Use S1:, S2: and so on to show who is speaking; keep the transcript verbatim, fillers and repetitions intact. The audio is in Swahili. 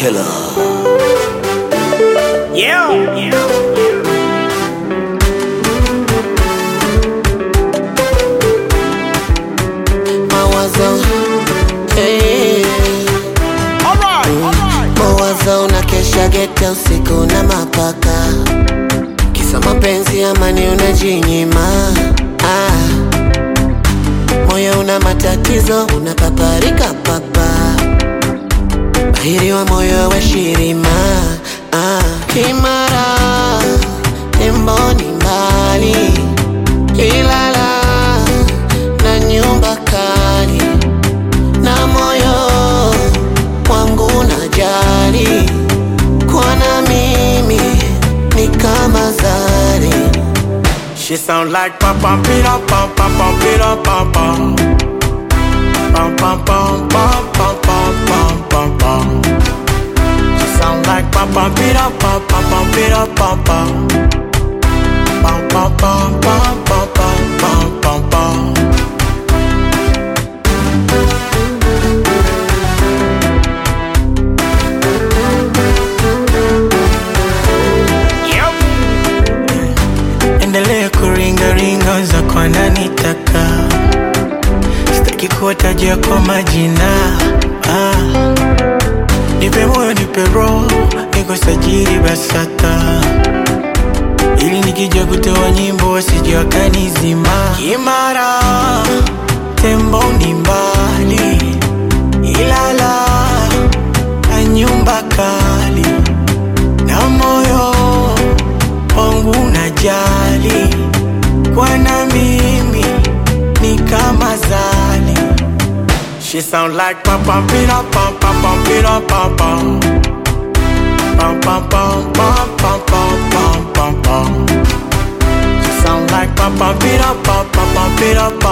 S1: killer.
S2: Yeah, yeah.
S3: Mawazo, hey.
S2: Alright, alright.
S3: Mawazo unakesha geta usiku na mapaka, kisa mapenzi amani unajinyima. Ah, moyo una matatizo unapaparika papa, bahiri wa moyo wa shirima. Ah, Kimara emboni mbali, Ilala na nyumba kali, na moyo wangu najali, kwa na mimi ni kama zari.
S2: She sound like pam pam pira pam pam pam pira pam pam pam pam pam pam pam pam pam pam. She sound like pam pam pira pam pam pam pira pam pam pam pam pam pam pam pam pam pam. Endelea kuringa ringa za kwa nani taka, sitaki kuwatajia kwa majina. Ah, nipe moyo nipe roho, niko sajili BASATA, ili nikija kutoa nyimbo wasije wakanizima. Kimara tembo ni mbali, Ilala na nyumba kali, na moyo wangu najali, kwa na mimi ni kama zali. She sound like pam pam pira pam pam pam pira pam pam pam pam pam pam pam pam pam pam. She sound like pam pam pira pam pam pam pira pam.